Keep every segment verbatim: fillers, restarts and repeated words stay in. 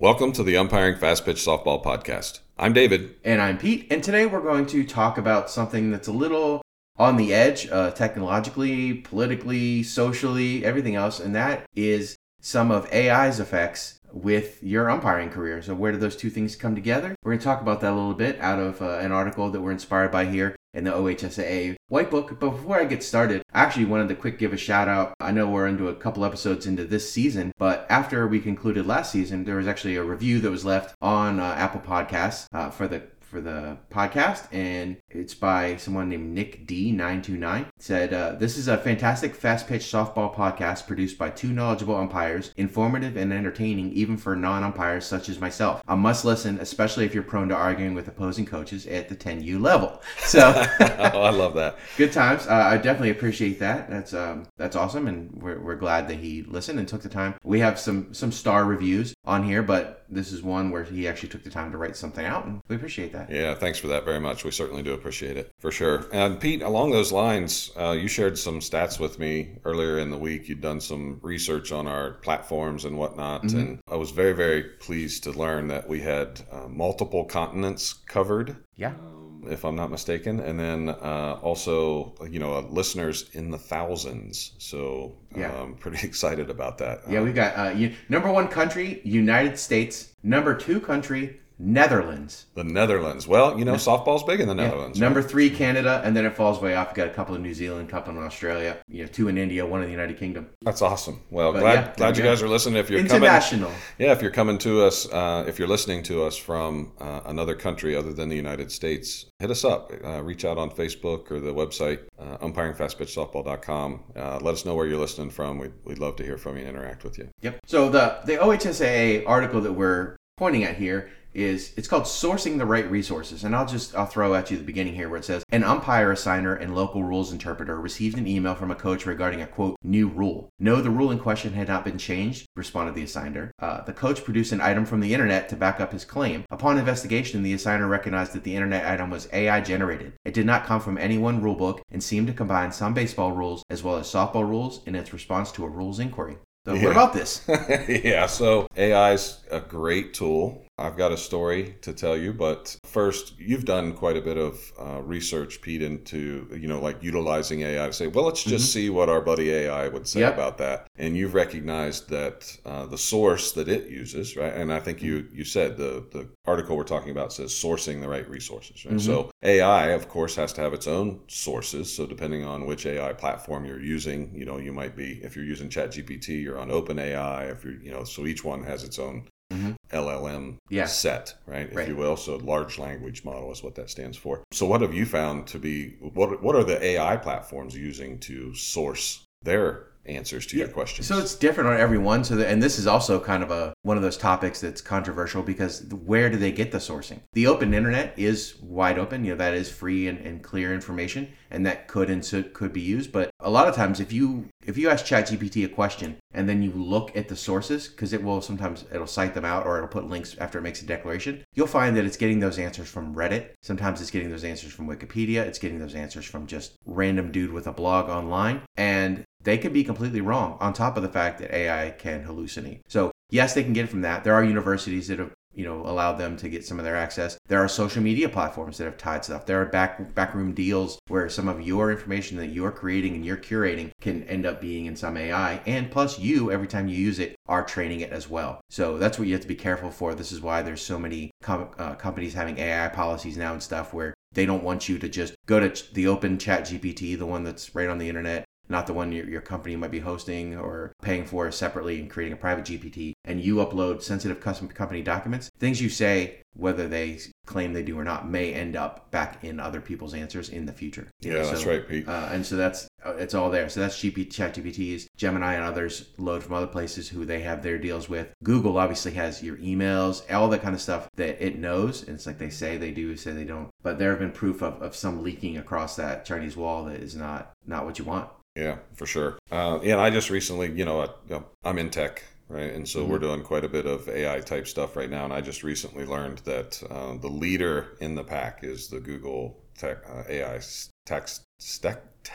Welcome to the Umpiring Fast Pitch Softball Podcast. I'm David. And I'm Pete. And today we're going to talk about something that's a little on the edge, uh, technologically, politically, socially, everything else. And that is some of A I's effects with your umpiring career. So where do those two things come together? We're going to talk about that a little bit out of uh, an article that we're inspired by here in the O H S A A White Book. But before I get started, I actually wanted to quick give a shout out. I know we're into a couple episodes into this season, but after we concluded last season, there was actually a review that was left on uh, Apple Podcasts uh, for the for the podcast, and it's by someone named Nick D nine two nine. It said, uh, this is a fantastic fast-pitch softball podcast produced by two knowledgeable umpires, informative and entertaining even for non-umpires such as myself. A must listen, especially if you're prone to arguing with opposing coaches at the ten U level. So, oh, I love that. Good times. Uh, I definitely appreciate that. That's um, that's awesome, and we're we're glad that he listened and took the time. We have some some star reviews on here, but this is one where he actually took the time to write something out, and we appreciate that. Yeah, thanks for that very much. We certainly do appreciate it, for sure. And Pete, along those lines, uh, you shared some stats with me earlier in the week. You'd done some research on our platforms and whatnot, mm-hmm. and I was very, very pleased to learn that we had uh, multiple continents covered. Yeah. Um, if I'm not mistaken. And then uh, also, you know, uh, listeners in the thousands. So yeah. I'm pretty excited about that. Yeah, we've got uh, you, number one country, United States. Number two country, Netherlands. The Netherlands. Well, you know, softball's big in the Netherlands. Yeah. Number right? three, Canada, and then it falls way off. You got a couple in New Zealand, a couple in Australia, you know, two in India, one in the United Kingdom. That's awesome. Well, but glad yeah, glad you guys are listening. If you're international, coming, yeah, if you're coming to us, uh, if you're listening to us from uh, another country other than the United States, hit us up. Uh, reach out on Facebook or the website uh, umpiring fast pitch softball dot com. Uh, let us know where you're listening from. We'd we'd love to hear from you, and interact with you. Yep. So the the O H S A A article that we're pointing at here is it's called Sourcing the Right Resources. And I'll just I'll throw at you the beginning here where it says, an umpire assigner and local rules interpreter received an email from a coach regarding a, quote, new rule. No, the rule in question had not been changed, responded the assigner. Uh, the coach produced an item from the internet to back up his claim. Upon investigation, the assigner recognized that the internet item was A I generated. It did not come from any one rule book and seemed to combine some baseball rules as well as softball rules in its response to a rules inquiry. So yeah. What about this? yeah, so A I's a great tool. I've got a story to tell you, but first, you've done quite a bit of uh, research, Pete, into, you know, like utilizing A I to say, well, let's just mm-hmm. see what our buddy A I would say yep. about that. And you've recognized that uh, the source that it uses, right? And I think you you said the, the article we're talking about says sourcing the right resources, right? Mm-hmm. So A I, of course, has to have its own sources. So depending on which A I platform you're using, you know, you might be, if you're using ChatGPT, you're on OpenAI, if you're, you know, so each one has its own Mm-hmm. L L M yeah. set, right, if right. you will. So large language model is what that stands for. So what have you found to be, what what are the A I platforms using to source their answers to yeah. your questions? So it's different on every one. So the, and this is also kind of a one of those topics that's controversial because where do they get the sourcing? The open internet is wide open. You know, that is free and, and clear information, and that could and so, could be used. But a lot of times, if you if you ask ChatGPT a question and then you look at the sources, because it will sometimes it'll cite them out or it'll put links after it makes a declaration, you'll find that it's getting those answers from Reddit. Sometimes it's getting those answers from Wikipedia. It's getting those answers from just random dude with a blog online, and they could be completely wrong, on top of the fact that A I can hallucinate. So yes, they can get it from that. There are universities that have, you know, allowed them to get some of their access. There are social media platforms that have tied stuff. There are back backroom deals where some of your information that you're creating and you're curating can end up being in some A I. And plus you, every time you use it, are training it as well. So that's what you have to be careful for. This is why there's so many com- uh, companies having A I policies now and stuff where they don't want you to just go to the open ChatGPT, the one that's right on the internet, not the one your, your company might be hosting or paying for separately and creating a private G P T, and you upload sensitive custom company documents. Things you say, whether they claim they do or not, may end up back in other people's answers in the future. Yeah, know? that's so, right, Pete. Uh, and so that's uh, it's all there. So that's G P, ChatGPTs, Gemini, and others load from other places who they have their deals with. Google obviously has your emails, all that kind of stuff that it knows. And it's like they say they do, say they don't. But there have been proof of, of some leaking across that Chinese wall that is not not what you want. Yeah, for sure. Uh, yeah, and I just recently, you know, I, I'm in tech, right? And so mm-hmm. we're doing quite a bit of A I type stuff right now. And I just recently learned that uh, the leader in the pack is the Google tech, uh, A I tech, tech, tech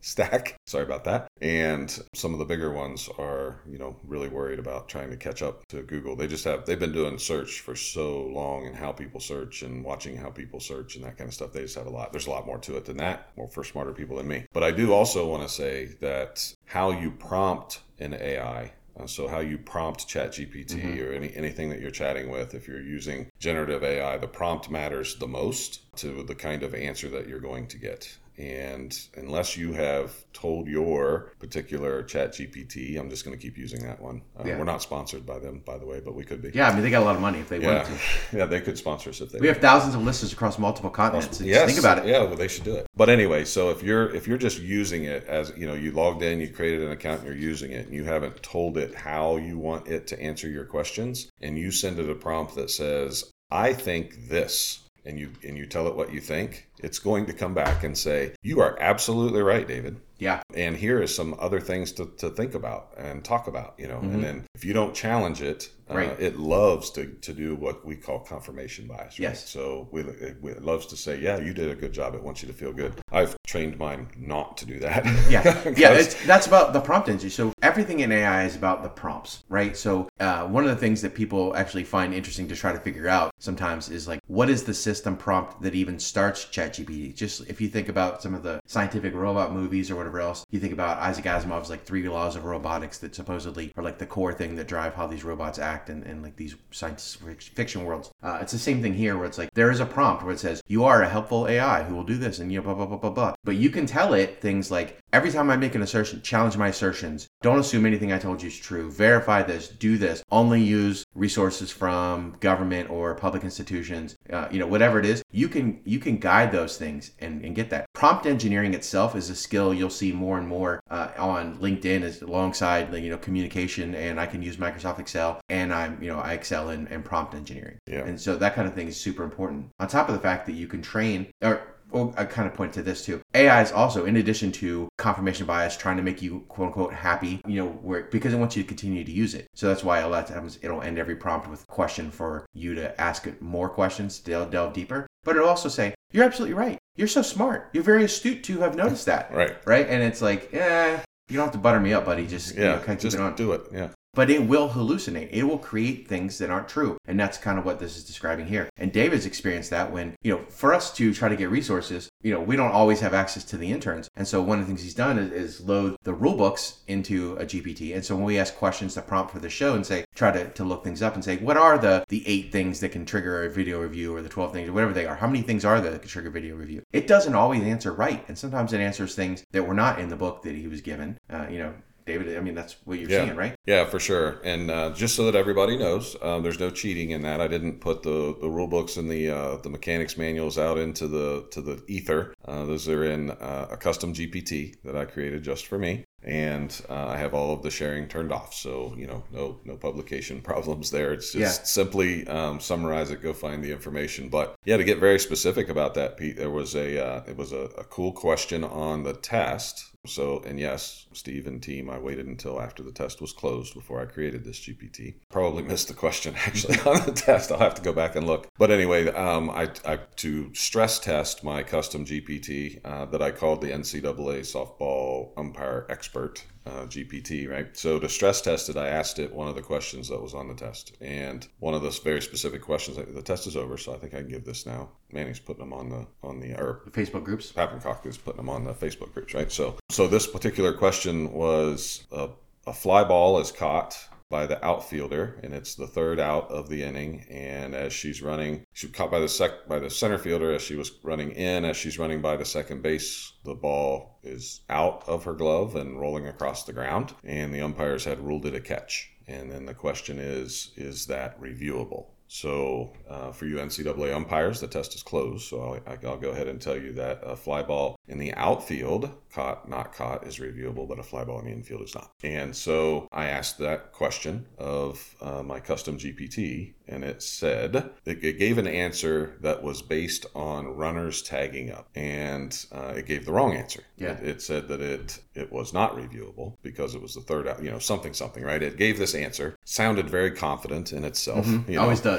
stack. Sorry about that. And some of the bigger ones are, you know, really worried about trying to catch up to Google. They just have, they've been doing search for so long and how people search and watching how people search and that kind of stuff. They just have a lot, there's a lot more to it than that, more for smarter people than me. But I do also want to say that how you prompt an A I, Uh, so how you prompt ChatGPT mm-hmm. or any anything that you're chatting with, if you're using generative A I, the prompt matters the most to the kind of answer that you're going to get. And unless you have told your particular ChatGPT, I'm just going to keep using that one. Uh, yeah. We're not sponsored by them, by the way, but we could be. Yeah, I mean, they got a lot of money if they yeah. wanted to. Yeah, they could sponsor us if they We wanted. have thousands of listeners across multiple continents. So yes. Just think about it. Yeah, well, they should do it. But anyway, so if you're if you're just using it as, you know, you logged in, you created an account, and you're using it, and you haven't told it how you want it to answer your questions, and you send it a prompt that says, I think this, and you and you tell it what you think, it's going to come back and say, you are absolutely right, David. Yeah. And here is some other things to, to think about and talk about, you know. Mm-hmm. And then if you don't challenge it, uh, right. it loves to, to do what we call confirmation bias. Right? Yes. So we, it loves to say, yeah, you did a good job. It wants you to feel good. I've trained mine not to do that. Yeah. Yeah. It's, that's about the prompt engine. So everything in A I is about the prompts, right? So uh, one of the things that people actually find interesting to try to figure out sometimes is like, what is the system prompt that even starts ChatGPT? Just if you think about some of the scientific robot movies or whatever else, you think about Isaac Asimov's like three laws of robotics that supposedly are like the core thing that drive how these robots act in, in like these science fiction worlds. Uh, it's the same thing here where it's like there is a prompt where it says, you are a helpful A I who will do this and you know, blah, blah, blah, blah, blah. But you can tell it things like, every time I make an assertion, challenge my assertions. Don't assume anything I told you is true. Verify this, do this. Only use resources from government or public institutions, uh, you know, whatever it is. You can you can guide those things and, and get that. Prompt engineering itself is a skill you'll see more and more uh, on LinkedIn as alongside, you know, communication, and I can use Microsoft Excel, and I'm, you know, I excel in, in prompt engineering. Yeah. And so that kind of thing is super important. On top of the fact that you can train, or Well, I kind of point to this too. A I is also, in addition to confirmation bias, trying to make you quote unquote happy, you know, where because it wants you to continue to use it. So that's why a lot of times it'll end every prompt with a question for you to ask it more questions, delve, delve deeper. But it'll also say, you're absolutely right. You're so smart. You're very astute to have noticed that. Right. Right. And it's like, eh, you don't have to butter me up, buddy. Just, yeah, you know, kind of just keep it on. do it. Yeah. But it will hallucinate. It will create things that aren't true. And that's kind of what this is describing here. And David's experienced that when, you know, for us to try to get resources, you know, we don't always have access to the interns. And so one of the things he's done is, is load the rule books into a G P T. And so when we ask questions to prompt for the show and say, try to, to look things up and say, what are the, the eight things that can trigger a video review, or the twelve things, or whatever they are? How many things are there that can trigger video review? It doesn't always answer right. And sometimes it answers things that were not in the book that he was given, uh, you know, David, I mean, that's what you're yeah. seeing, right? Yeah, for sure. And uh, just so that everybody knows, um, there's no cheating in that. I didn't put the, the rule books and the uh, the mechanics manuals out into the to the ether. Uh, those are in uh, a custom G P T that I created just for me. And uh, I have all of the sharing turned off. So, you know, no no publication problems there. It's just yeah. simply um, summarize it, go find the information. But yeah, to get very specific about that, Pete, there was a uh, it was a, a cool question on the test. So, and yes, Steve and team, I waited until after the test was closed before I created this G P T. Probably missed the question actually on the test. I'll have to go back and look. But anyway, um, I, I to stress test my custom G P T uh, that I called the N C double A softball umpire expert uh, G P T, right? So to stress test it, I asked it one of the questions that was on the test. And one of those very specific questions, the test is over, so I think I can give this now. Manny's putting them on the, on the, or The Facebook groups. Papencock is putting them on the Facebook groups, right? So, so this particular question was a, a fly ball is caught by the outfielder, and it's the third out of the inning. And as she's running, she was caught by the sec by the center fielder as she was running in. As she's running by the second base, the ball is out of her glove and rolling across the ground. And the umpires had ruled it a catch. And then the question is, is that reviewable? So uh, for you N C double A umpires, the test is closed. So I'll, I'll go ahead and tell you that a fly ball in the outfield, caught, not caught, is reviewable, but a fly ball in the infield is not. And so I asked that question of uh, my custom G P T, and it said, it, it gave an answer that was based on runners tagging up. And uh, it gave the wrong answer. Yeah. It, it said that it it was not reviewable because it was the third out, you know, something, something, right? It gave this answer, sounded very confident in itself. Mm-hmm. You know? Always does.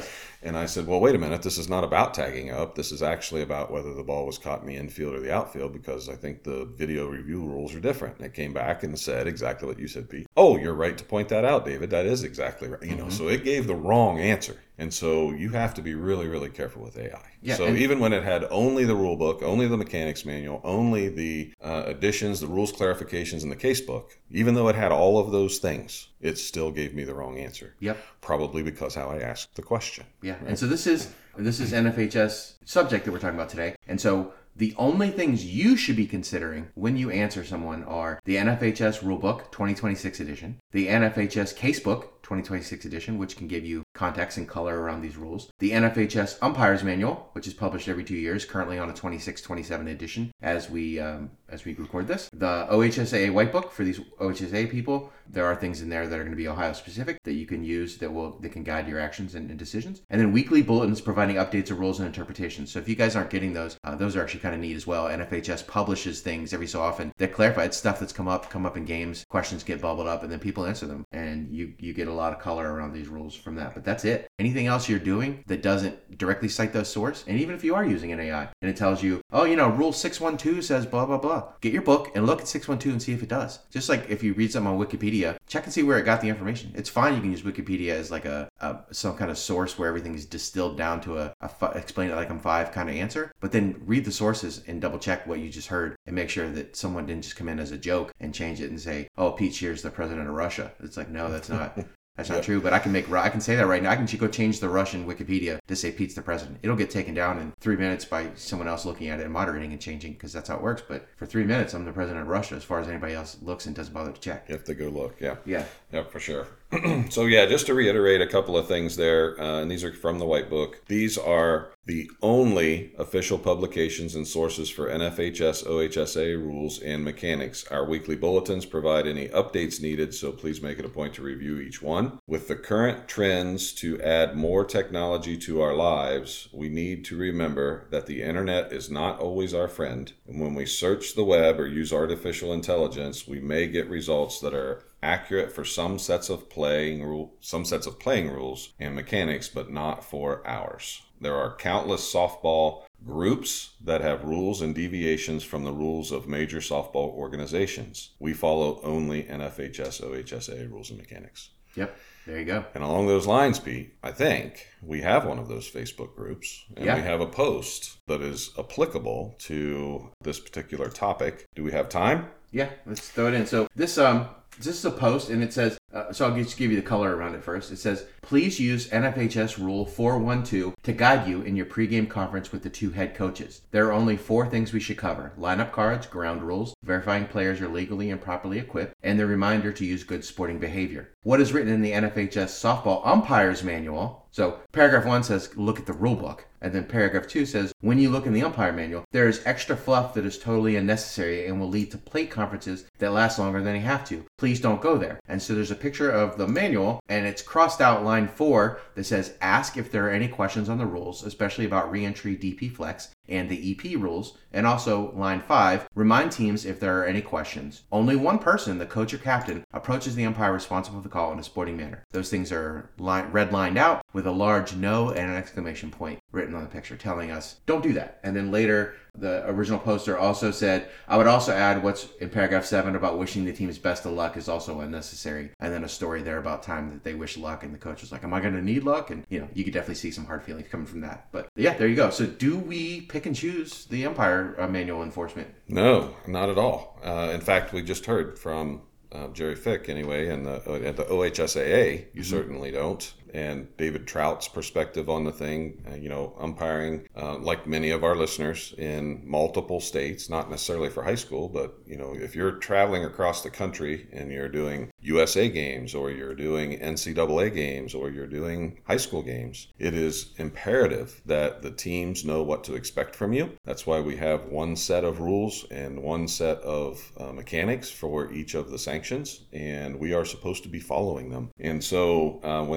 does. And I said, well, wait a minute. This is not about tagging up. This is actually about whether the ball was caught in the infield or the outfield, because I think the video review rules are different. And it came back and said exactly what you said, Pete. Oh, you're right to point that out, David. That is exactly right. You know, mm-hmm. So it gave the wrong answer. And so you have to be really, really careful with A I. Yeah, so even when it had only the rule book, only the mechanics manual, only the uh, additions, the rules clarifications, and the case book, even though it had all of those things, it still gave me the wrong answer. Yep. Probably because how I asked the question. Yeah. Right? And so this is this is N F H S subject that we're talking about today. And so the only things you should be considering when you answer someone are the N F H S Rulebook twenty twenty-six edition, the N F H S Casebook twenty twenty-six edition, which can give you context and color around these rules, the N F H S Umpires Manual, which is published every two years, currently on a twenty-six twenty-seven edition as we um, as we record this, the O H S A A White Book for these O H S A people. There are things in there that are going to be Ohio specific that you can use that will that can guide your actions and, and decisions. And then weekly bulletins providing updates of rules and interpretations. So if you guys aren't getting those, uh, those are actually kind of neat as well. N F H S publishes things every so often that clarify. It's stuff that's come up, come up in games, questions get bubbled up, and then people answer them. And you, you get a lot of color around these rules from that. But that's it. Anything else you're doing that doesn't directly cite those source, and even if you are using an A I, and it tells you, oh, you know, rule six one two says blah, blah, blah. Get your book and look at six one two and see if it does. Just like if you read something on Wikipedia, check and see where it got the information. It's fine. You can use Wikipedia as like a, a some kind of source where everything is distilled down to a, a f- explain it like I'm five kind of answer. But then read the sources and double check what you just heard and make sure that someone didn't just come in as a joke and change it and say, oh, Pete Shear's the president of Russia. It's like, no, that's not. That's not yep. true, but I can make I can say that right now. I can go change the Russian Wikipedia to say Pete's the president. It'll get taken down in three minutes by someone else looking at it and moderating and changing, because that's how it works. But for three minutes, I'm the president of Russia as far as anybody else looks and doesn't bother to check. You have to go look, yeah. Yeah. Yeah, for sure. So yeah, just to reiterate a couple of things there, uh, and these are from the White Book. These are the only official publications and sources for N F H S O H S A rules and mechanics. Our weekly bulletins provide any updates needed, so please make it a point to review each one. With the current trends to add more technology to our lives, we need to remember that the internet is not always our friend. And when we search the web or use artificial intelligence, we may get results that are accurate for some sets of playing rule, some sets of playing rules and mechanics, but not for ours. There are countless softball groups that have rules and deviations from the rules of major softball organizations. We follow only N F H S O H S A rules and mechanics. Yep. There you go. And along those lines, Pete, I think we have one of those Facebook groups, and yeah. we have a post that is applicable to this particular topic. Do we have time? Yeah, let's throw it in. So this um this is a post, and it says, uh, so I'll just give you the color around it first. It says, please use N F H S Rule four one two to guide you in your pregame conference with the two head coaches. There are only four things we should cover: lineup cards, ground rules, verifying players are legally and properly equipped, and the reminder to use good sporting behavior. What is written in the N F H S Softball Umpires Manual? So paragraph one says, look at the rule book. And then paragraph two says, when you look in the umpire manual, there is extra fluff that is totally unnecessary and will lead to plate conferences that last longer than you have to. Please don't go there. And so there's a picture of the manual, and it's crossed out line four that says, ask if there are any questions on the rules, especially about reentry, D P flex, and the E P rules. And also line five, remind teams if there are any questions. Only one person, the coach or captain, approaches the umpire responsible for the call in a sporting manner. Those things are line, red lined out with a large no and an exclamation point written on the picture telling us don't do that. And then later the original poster also said, I would also add what's in paragraph seven about wishing the team's best of luck is also unnecessary. And then a story there about time that they wish luck, and the coach was like, am I going to need luck? And you know, you could definitely see some hard feelings coming from that. But yeah, there you go. So do we pick and choose the umpire uh, manual enforcement? No, not at all. Uh, in fact, we just heard from uh, Jerry Fick anyway, and the, uh, at the O H S A A, you mm-hmm. certainly don't. And David Trout's perspective on the thing, uh, you know, umpiring, uh, like many of our listeners in multiple states, not necessarily for high school, but, you know, if you're traveling across the country and you're doing U S A games, or you're doing N C double A games, or you're doing high school games, it is imperative that the teams know what to expect from you. That's why we have one set of rules and one set of uh, mechanics for each of the sanctions, and we are supposed to be following them. And so uh, when somebody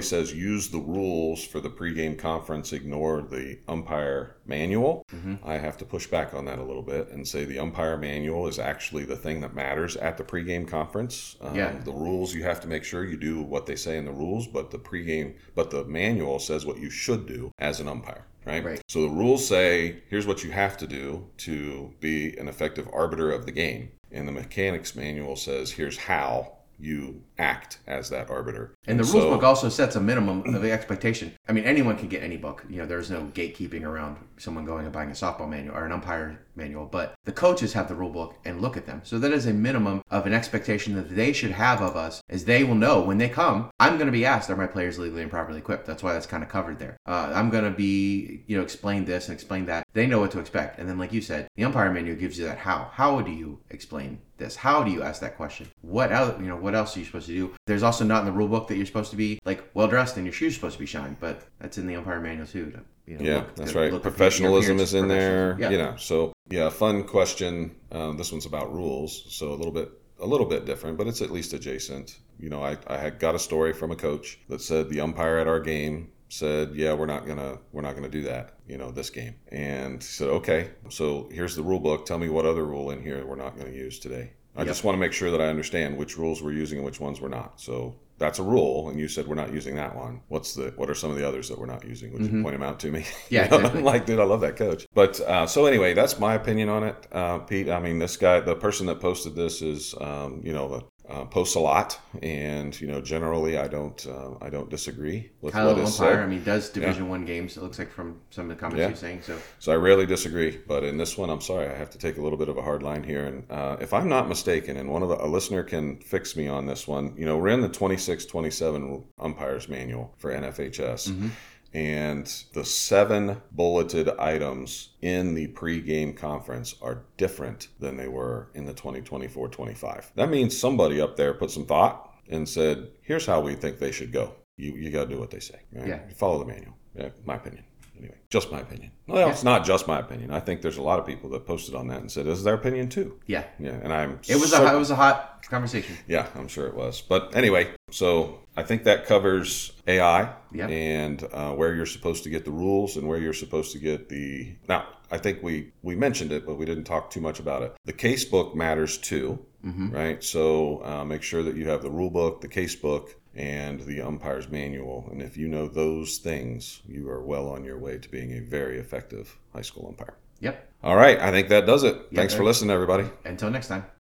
somebody says use the rules for the pregame conference, ignore the umpire manual, mm-hmm. I have to push back on that a little bit and say the umpire manual is actually the thing that matters at the pregame conference. Um, yeah. The rules, you have to make sure you do what they say in the rules, but the pregame, but the manual says what you should do as an umpire. Right? Right. So the rules say, here's what you have to do to be an effective arbiter of the game. And the mechanics manual says, here's how you act as that arbiter. And the and rules so, book also sets a minimum of the expectation. I mean, anyone can get any book. You know, there's no gatekeeping around someone going and buying a softball manual or an umpire manual. But the coaches have the rule book and look at them. So that is a minimum of an expectation that they should have of us, as they will know when they come, I'm going to be asked, are my players legally and properly equipped? That's why that's kind of covered there. Uh, I'm going to be, you know, explain this and explain that. They know what to expect. And then, like you said, the umpire manual gives you that how. How do you explain this? How do you ask that question? What else, you know, what else are you supposed to do? There's also not in the rule book that you're supposed to be like well dressed and your shoes supposed to be shined, but that's in the umpire manual too. To, you know, yeah, look, that's to, right. look Professionalism is in there. Yeah. You know, so yeah, fun question. Um, this one's about rules, so a little bit a little bit different, but it's at least adjacent. You know, I, I had got a story from a coach that said the umpire at our game said, yeah, we're not gonna we're not gonna do that, you know, this game. And he said, okay, so here's the rule book. Tell me what other rule in here we're not going to use today. I yep. just want to make sure that I understand which rules we're using and which ones we're not. So that's a rule, and you said we're not using that one. What's the what are some of the others that we're not using? Would mm-hmm. you point them out to me? Yeah, you know, exactly. I'm like, dude, I love that coach. But uh, so anyway, that's my opinion on it, uh, Pete. I mean, this guy, the person that posted this is, um, you know, uh, posts a lot, and you know, generally, I don't, uh, I don't disagree with Kyle what is umpire, said. I mean, does Division yeah. One games? It looks like from some of the comments yeah. you're saying. So, so I rarely disagree, but in this one, I'm sorry, I have to take a little bit of a hard line here. And uh, if I'm not mistaken, and one of the a listener can fix me on this one, you know, we're in the twenty-six twenty-seven umpires manual for N F H S. Mm-hmm. And the seven bulleted items in the pregame conference are different than they were in the twenty twenty-four twenty-five. That means somebody up there put some thought and said, here's how we think they should go. You you got to do what they say. Right? Yeah. Follow the manual. Yeah, my opinion. Anyway, just my opinion. Well, yeah. It's not just my opinion. I think there's a lot of people that posted on that and said, this is their opinion too. Yeah. Yeah, and I'm It was certain- a it was a hot conversation. Yeah, I'm sure it was. But anyway, so I think that covers A I yeah. and uh, where you're supposed to get the rules and where you're supposed to get the... Now, I think we, we mentioned it, but we didn't talk too much about it. The case book matters too, mm-hmm. right? So uh, make sure that you have the rule book, the case book, and the umpire's manual. And if you know those things, you are well on your way to being a very effective high school umpire. Yep. All right. I think that does it. Yep, Thanks for listening, everybody. Until next time.